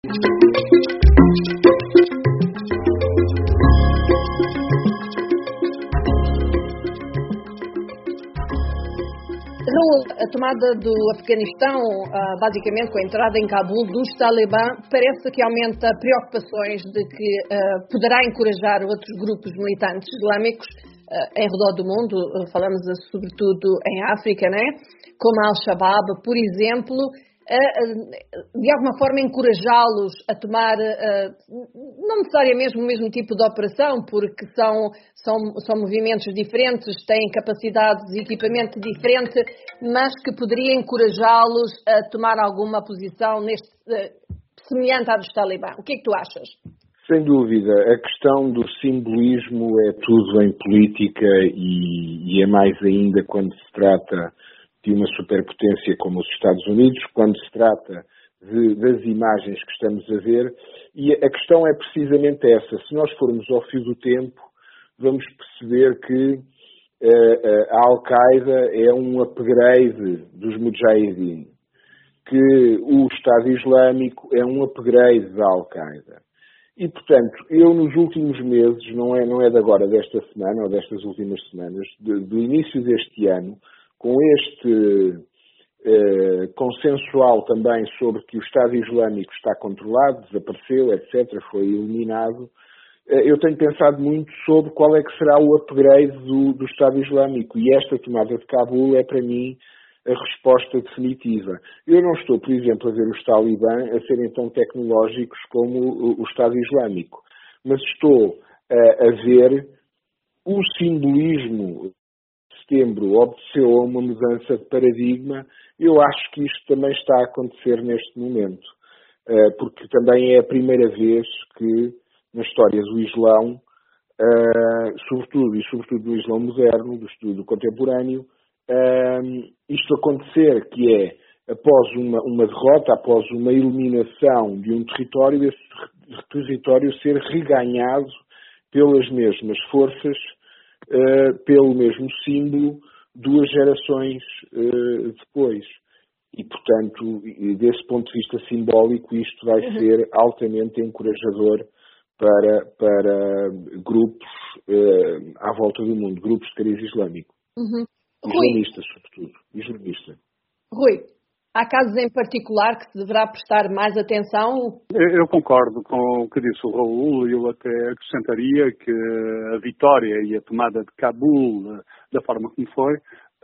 Raul, a tomada do Afeganistão, basicamente com a entrada em Cabul dos Talibã, parece que aumenta preocupações de que poderá encorajar outros grupos militantes islâmicos em redor do mundo, falamos sobretudo em África, né? Como a Al-Shabaab, por exemplo, de alguma forma encorajá-los a tomar, não necessariamente o mesmo tipo de operação, porque são movimentos diferentes, têm capacidades e equipamento diferente, mas que poderia encorajá-los a tomar alguma posição semelhante à dos Talibã. O que é que tu achas? Sem dúvida, a questão do simbolismo é tudo em política e é mais ainda quando se trata de uma superpotência como os Estados Unidos, quando se trata das imagens que estamos a ver, e a questão é precisamente essa. Se nós formos ao fio do tempo, vamos perceber que a Al-Qaeda é um upgrade dos Mujahideen, que o Estado Islâmico é um upgrade da Al-Qaeda. E, portanto, eu nos últimos meses, não é de agora, desta semana ou destas últimas semanas, do início deste ano, com este consensual também sobre que o Estado Islâmico está controlado, desapareceu, etc., foi eliminado, eu tenho pensado muito sobre qual é que será o upgrade do Estado Islâmico. E esta tomada de Cabul é, para mim, a resposta definitiva. Eu não estou, por exemplo, a ver os Talibã a serem tão tecnológicos como o Estado Islâmico, mas estou a ver o simbolismo. Setembro obedeceu a uma mudança de paradigma. Eu acho que isto também está a acontecer neste momento, porque também é a primeira vez que, na história do Islão, sobretudo do Islão moderno, do estudo contemporâneo, isto acontecer, que é, após uma derrota, após uma eliminação de um território, esse território ser reganhado pelas mesmas forças, pelo mesmo símbolo, 2 gerações depois. E, portanto, desse ponto de vista simbólico, isto vai ser altamente encorajador para grupos à volta do mundo, grupos de cariz islâmico. Islamistas, sobretudo. Islamistas. Rui, há casos em particular que se deverá prestar mais atenção? Eu concordo com o que disse o Raul, e eu até acrescentaria que a vitória e a tomada de Cabul, da forma como foi,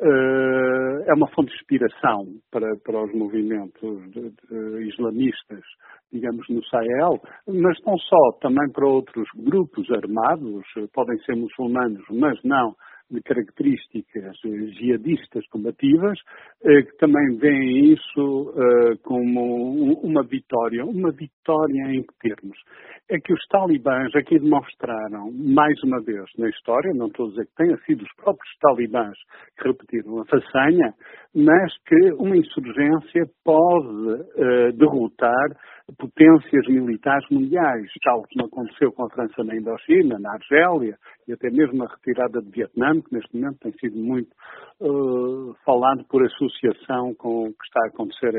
é uma fonte de inspiração para os movimentos islamistas, digamos, no Sahel, mas não só, também para outros grupos armados, podem ser muçulmanos, mas não de características jihadistas combativas, que também veem isso como uma vitória. Uma vitória em que termos? É que os talibãs aqui demonstraram, mais uma vez na história, não estou a dizer que tenham sido os próprios talibãs que repetiram a façanha, mas que uma insurgência pode derrotar potências militares mundiais, tal como aconteceu com a França na Indochina, na Argélia, e até mesmo a retirada de Vietnã, que neste momento tem sido muito falado por associação com o que está a acontecer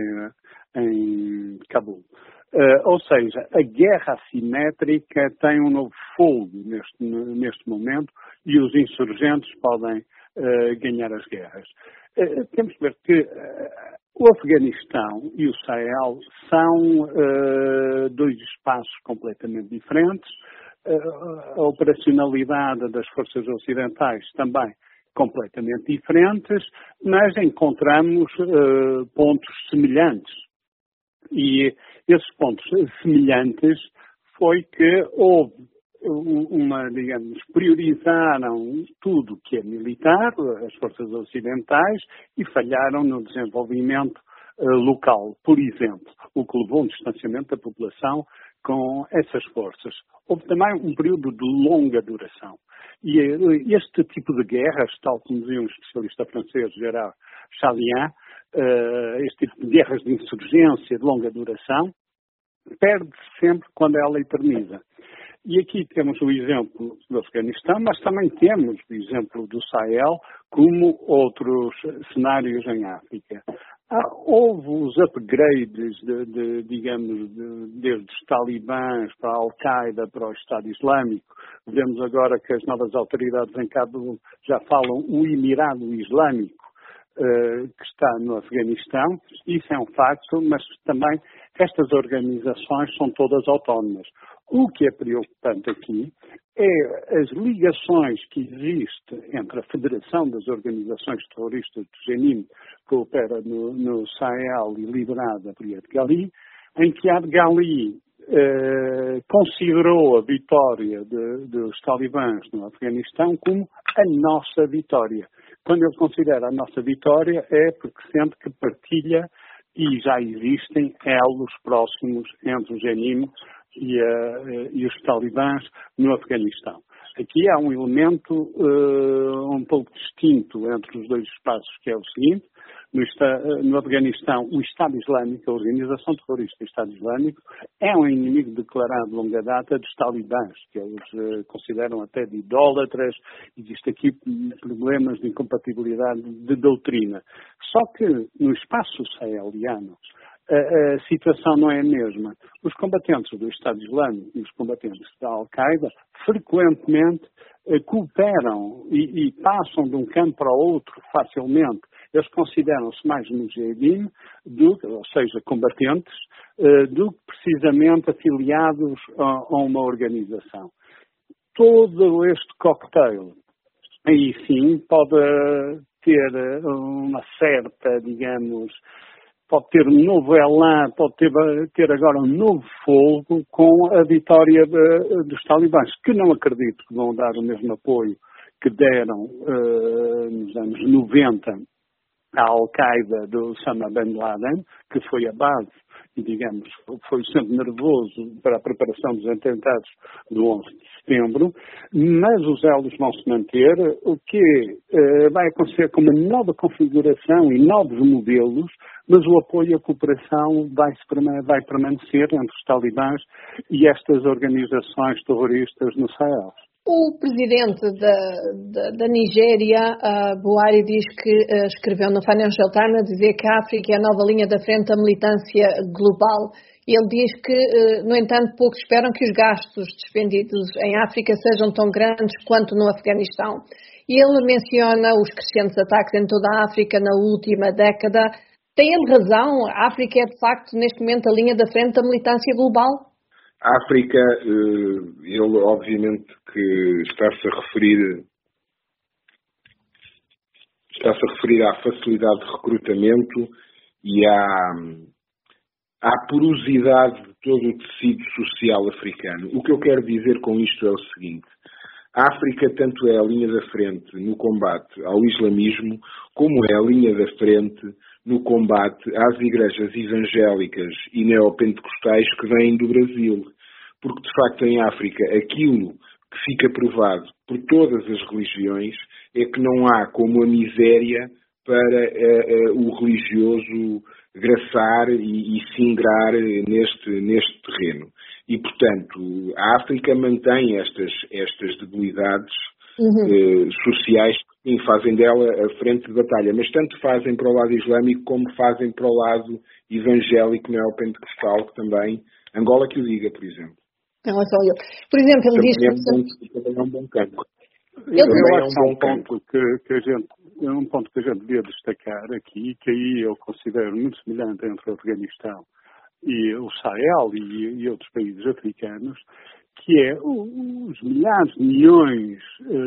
em Cabul. Ou seja, a guerra assimétrica tem um novo fogo neste momento e os insurgentes podem ganhar as guerras. Temos que ver que o Afeganistão e o Sahel são 2 espaços completamente diferentes. A operacionalidade das forças ocidentais também completamente diferentes, mas encontramos pontos semelhantes. E esses pontos semelhantes foi que houve priorizaram tudo que é militar, as forças ocidentais, e falharam no desenvolvimento local. Por exemplo, o que levou a um distanciamento da população com essas forças. Houve também um período de longa duração. E este tipo de guerras, tal como dizia um especialista francês, Gérard Chalian, este tipo de guerras de insurgência de longa duração, perde-se sempre quando ela eterniza. E aqui temos o exemplo do Afeganistão, mas também temos o exemplo do Sahel, como outros cenários em África. Houve os upgrades, digamos, desde os talibãs para a Al-Qaeda, para o Estado Islâmico. Vemos agora que as novas autoridades em Cabul já falam o Emirado Islâmico, que está no Afeganistão. Isso é um facto, mas também estas organizações são todas autónomas. O que é preocupante aqui é as ligações que existem entre a Federação das Organizações Terroristas do Jenin, que opera no Sahel e liderada por Iyad Ghali, em que Iyad Ghali considerou a vitória dos talibãs no Afeganistão como a nossa vitória. Quando ele considera a nossa vitória é porque sente que partilha e já existem elos próximos entre o Jenin e os talibãs no Afeganistão. Aqui há um elemento um pouco distinto entre os dois espaços, que é o seguinte: no Afeganistão, o Estado Islâmico, a organização terrorista do Estado Islâmico, é um inimigo declarado de longa data dos talibãs, que eles consideram até de idólatras. Existe aqui problemas de incompatibilidade de doutrina. Só que no espaço saheliano, a situação não é a mesma. Os combatentes do Estado Islâmico e os combatentes da Al-Qaeda frequentemente cooperam e passam de um campo para o outro facilmente. Eles consideram-se mais mujahideen, ou seja, combatentes, do que precisamente afiliados a uma organização. Todo este cocktail, aí sim, pode ter uma certa, digamos, pode ter um novo elan, pode ter agora um novo fogo com a vitória dos talibãs, que não acredito que vão dar o mesmo apoio que deram nos anos 90 à Al-Qaeda do Osama Bin Laden, que foi a base e, digamos, foi o centro nervoso para a preparação dos atentados do 11 de setembro, mas os elos vão se manter. O que vai acontecer com uma nova configuração e novos modelos, mas o apoio e a cooperação vai permanecer entre os talibãs e estas organizações terroristas no Sahel. O presidente da Nigéria, Buhari, diz que escreveu no Financial Times a dizer que a África é a nova linha da frente da militância global. Ele diz que, no entanto, poucos esperam que os gastos despendidos em África sejam tão grandes quanto no Afeganistão. E ele menciona os crescentes ataques em toda a África na última década. Tem ele razão? A África é, de facto, neste momento, a linha da frente da militância global? A África, ele obviamente que está-se a referir à facilidade de recrutamento e à porosidade de todo o tecido social africano. O que eu quero dizer com isto é o seguinte: a África tanto é a linha da frente no combate ao islamismo, como é a linha da frente no combate às igrejas evangélicas e neopentecostais que vêm do Brasil. Porque, de facto, em África, aquilo que fica provado por todas as religiões é que não há como a miséria para o religioso graçar e se ingrar neste terreno. E, portanto, a África mantém estas debilidades sociais que fazem dela a frente de batalha, mas tanto fazem para o lado islâmico como fazem para o lado evangélico neopentecostal, que também, Angola que o diga, por exemplo. Não é só eu. Por exemplo, ele diz que também é um bom campo. Eu acho que é um ponto que a gente devia destacar aqui, que aí eu considero muito semelhante entre o Afeganistão e o Sahel e outros países africanos, que é os milhares de milhões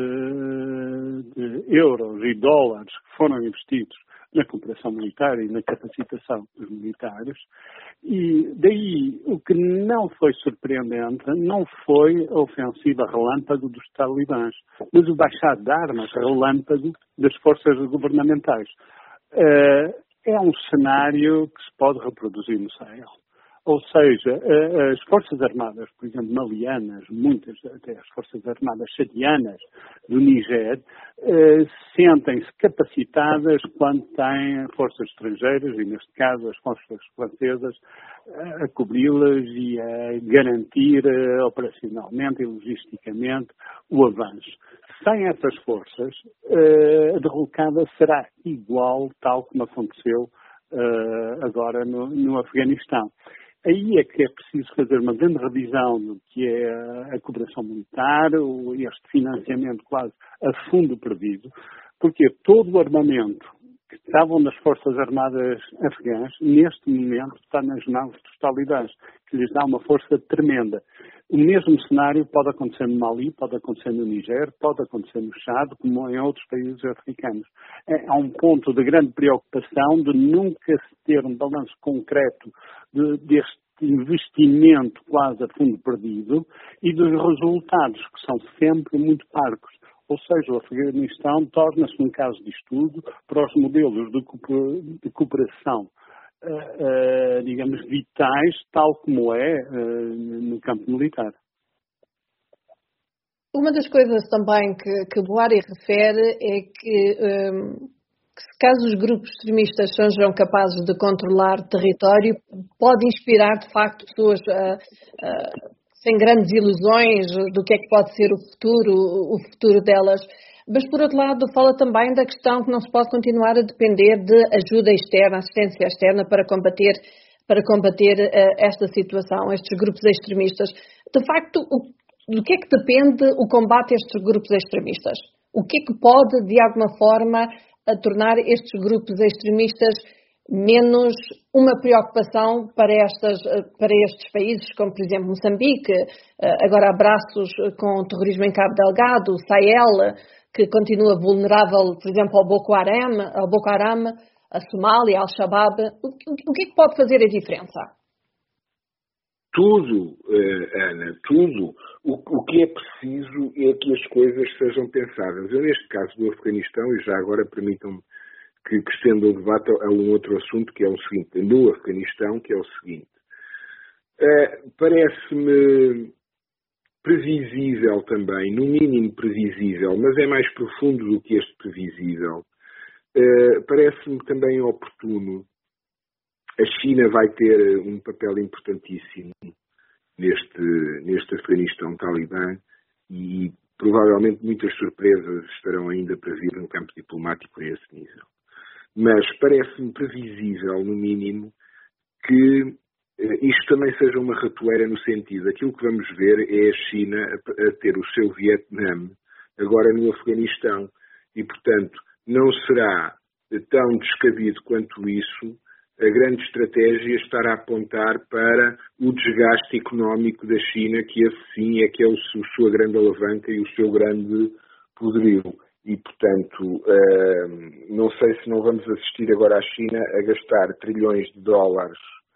de euros e dólares que foram investidos na cooperação militar e na capacitação dos militares. E daí o que não foi surpreendente não foi a ofensiva relâmpago dos talibãs, mas o baixar de armas relâmpago das forças governamentais. É um cenário que se pode reproduzir no Sahel. Ou seja, as Forças Armadas, por exemplo, malianas, muitas até as Forças Armadas chadianas do Níger, sentem-se capacitadas quando têm forças estrangeiras, e neste caso as forças francesas, a cobri-las e a garantir operacionalmente e logisticamente o avanço. Sem essas forças, a derrocada será igual, tal como aconteceu agora no Afeganistão. Aí é que é preciso fazer uma grande revisão do que é a cooperação militar, este financiamento quase a fundo perdido, porque todo o armamento que estavam nas Forças Armadas afegãs, neste momento está nas mãos dos talibãs, que lhes dá uma força tremenda. O mesmo cenário pode acontecer no Mali, pode acontecer no Niger, pode acontecer no Chad, como em outros países africanos. Há um ponto de grande preocupação de nunca se ter um balanço concreto deste investimento quase a fundo perdido e dos resultados, que são sempre muito parcos. Ou seja, o Afeganistão torna-se um caso de estudo para os modelos de cooperação, digamos, vitais, tal como é no campo militar. Uma das coisas também que Buhari refere é que caso os grupos extremistas sejam capazes de controlar território, pode inspirar, de facto, pessoas sem grandes ilusões do que é que pode ser o futuro delas. Mas, por outro lado, fala também da questão que não se pode continuar a depender de ajuda externa, assistência externa para combater esta situação, estes grupos extremistas. De facto, do que é que depende o combate a estes grupos extremistas? O que é que pode, de alguma forma, a tornar estes grupos extremistas menos uma preocupação para estes países, como, por exemplo, Moçambique, agora abraços com o terrorismo em Cabo Delgado, o Sahel, que continua vulnerável, por exemplo, ao Boko Haram, a Somália, ao Al-Shabaab. O que é que pode fazer a diferença? Tudo, Ana, tudo. O que é preciso é que as coisas sejam pensadas. Eu, neste caso do Afeganistão, e já agora permitam-me que estenda o debate a um outro assunto, que é o seguinte, no Afeganistão, que é o seguinte. Parece-me previsível também, no mínimo previsível, mas é mais profundo do que este previsível. Parece-me também oportuno. A China vai ter um papel importantíssimo neste Afeganistão talibã e provavelmente muitas surpresas estarão ainda para vir no campo diplomático a esse nível. Mas parece-me previsível, no mínimo, que isto também seja uma ratoeira no sentido. Aquilo que vamos ver é a China a ter o seu Vietnã agora no Afeganistão e, portanto, não será tão descabido quanto isso a grande estratégia estar a apontar para o desgaste económico da China, que esse sim é que é a sua grande alavanca e o seu grande poderio. E, portanto, não sei se não vamos assistir agora a China a gastar trilhões de dólares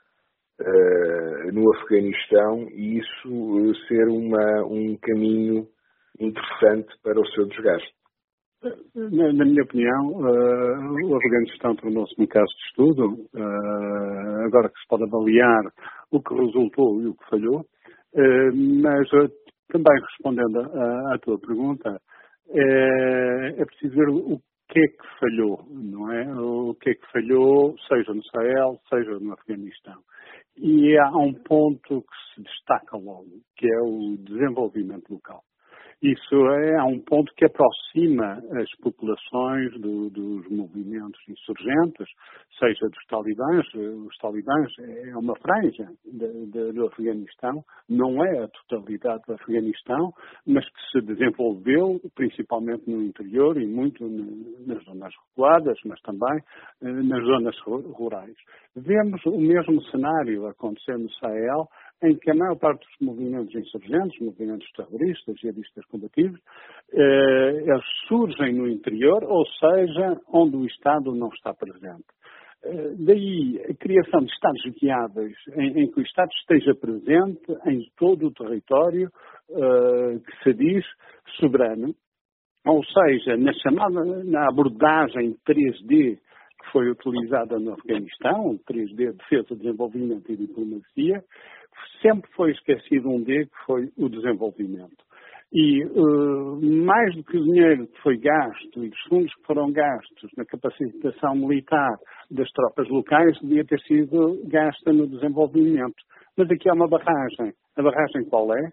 no Afeganistão e isso ser um caminho interessante para o seu desgaste. Na minha opinião, o Afeganistão tornou-se um caso de estudo, agora que se pode avaliar o que resultou e o que falhou, mas também respondendo à tua pergunta, é preciso ver o que é que falhou, não é? O que é que falhou, seja no Sahel, seja no Afeganistão. E há um ponto que se destaca logo, que é o desenvolvimento local. Isso é um ponto que aproxima as populações dos movimentos insurgentes, seja dos talibãs. Os talibãs é uma franja do Afeganistão, não é a totalidade do Afeganistão, mas que se desenvolveu principalmente no interior e muito nas zonas reguladas, mas também nas zonas rurais. Vemos o mesmo cenário acontecer no Sahel, em que a maior parte dos movimentos insurgentes, movimentos terroristas, jihadistas combativos, eles surgem no interior, ou seja, onde o Estado não está presente. Daí a criação de Estados viáveis, em que o Estado esteja presente em todo o território que se diz soberano, ou seja, na abordagem 3D que foi utilizada no Afeganistão, 3D, defesa, desenvolvimento e diplomacia, sempre foi esquecido um D, que foi o desenvolvimento. E mais do que o dinheiro que foi gasto e os fundos que foram gastos na capacitação militar das tropas locais, devia ter sido gasta no desenvolvimento. Mas aqui há uma barragem. A barragem qual é?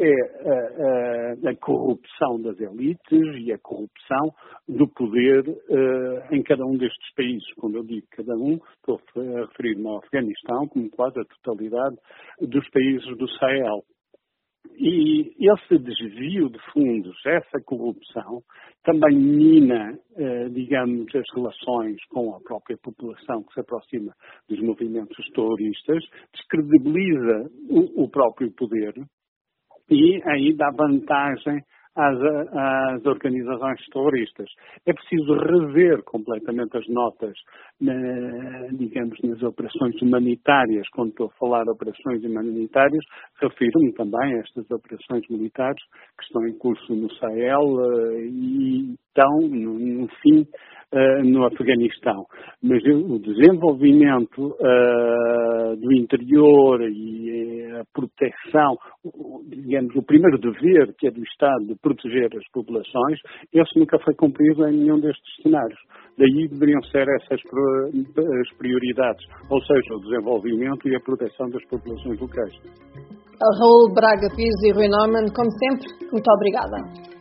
É a corrupção das elites e a corrupção do poder em cada um destes países. Quando eu digo cada um, estou a referir-me ao Afeganistão como quase a totalidade dos países do Sahel. E esse desvio de fundos, essa corrupção, também mina, digamos, as relações com a própria população que se aproxima dos movimentos terroristas, descredibiliza o próprio poder e aí dá vantagem às organizações terroristas. É preciso rever completamente as notas, digamos, nas operações humanitárias. Quando estou a falar de operações humanitárias, refiro-me também a estas operações militares que estão em curso no Sahel e estão, no fim, no Afeganistão. Mas o desenvolvimento do interior e a proteção, digamos, o primeiro dever que é do Estado de proteger as populações, esse nunca foi cumprido em nenhum destes cenários. Daí deveriam ser essas as prioridades, ou seja, o desenvolvimento e a proteção das populações locais. Raul Braga Pires e Rui Neumann, como sempre, muito obrigada.